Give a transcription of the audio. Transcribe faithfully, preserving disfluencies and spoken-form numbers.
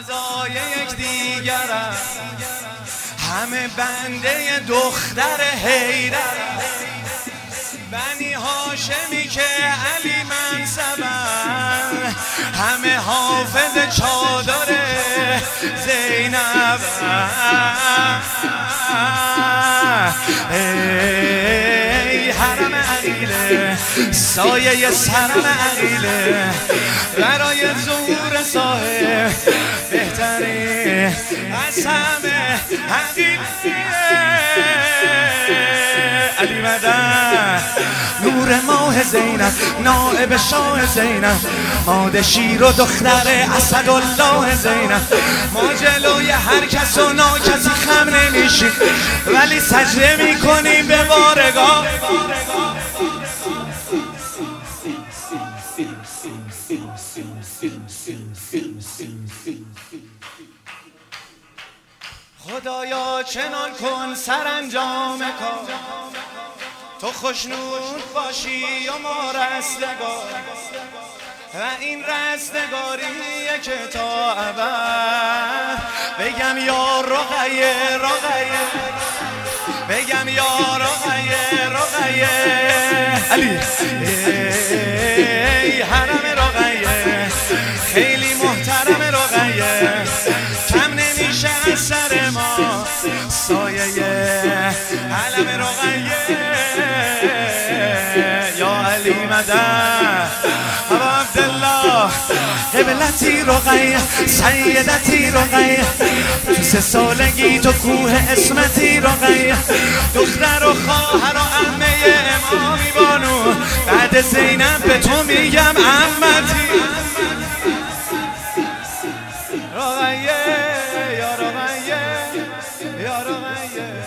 فدای یک دیگرم، همه بنده دختر حیدر، بنی هاشمی که علی منصبن، همه حافظ چادر زینب. ای حرم عقیله، سایه سرم عقیله، برای ظهور صاحب بهتری از همه عقیله. علی مدد نور ماه زینب، نائب شاه زینب، ماده شیر و دختر اسدالله زینب. ما جلوی هر کس و ناکسی خم نمیشیم، ولی سجده میکنیم به بارگاه. خدایا چنان کن سرانجام کار، تو خوشنود باشی و ما رستگار، و این رستگاریه که تا ابد بگم یا رقیه رقیه، بگم یا رقیه رقیه. علی ای حرم رقیه، خیلی محترم رقیه، کم نمیشه از سر ما سایه علم رقیه. یا علی مدد ابا عبدالله، قبلتی رقیه، سیدتی رقیه، تو سه سالگی تو کوه اسمتی رقیه، دختر و خواهر و عمه امامی بانو، بعد زینب به تو میگم عمتی رقیه. یا رقیه یا رقیه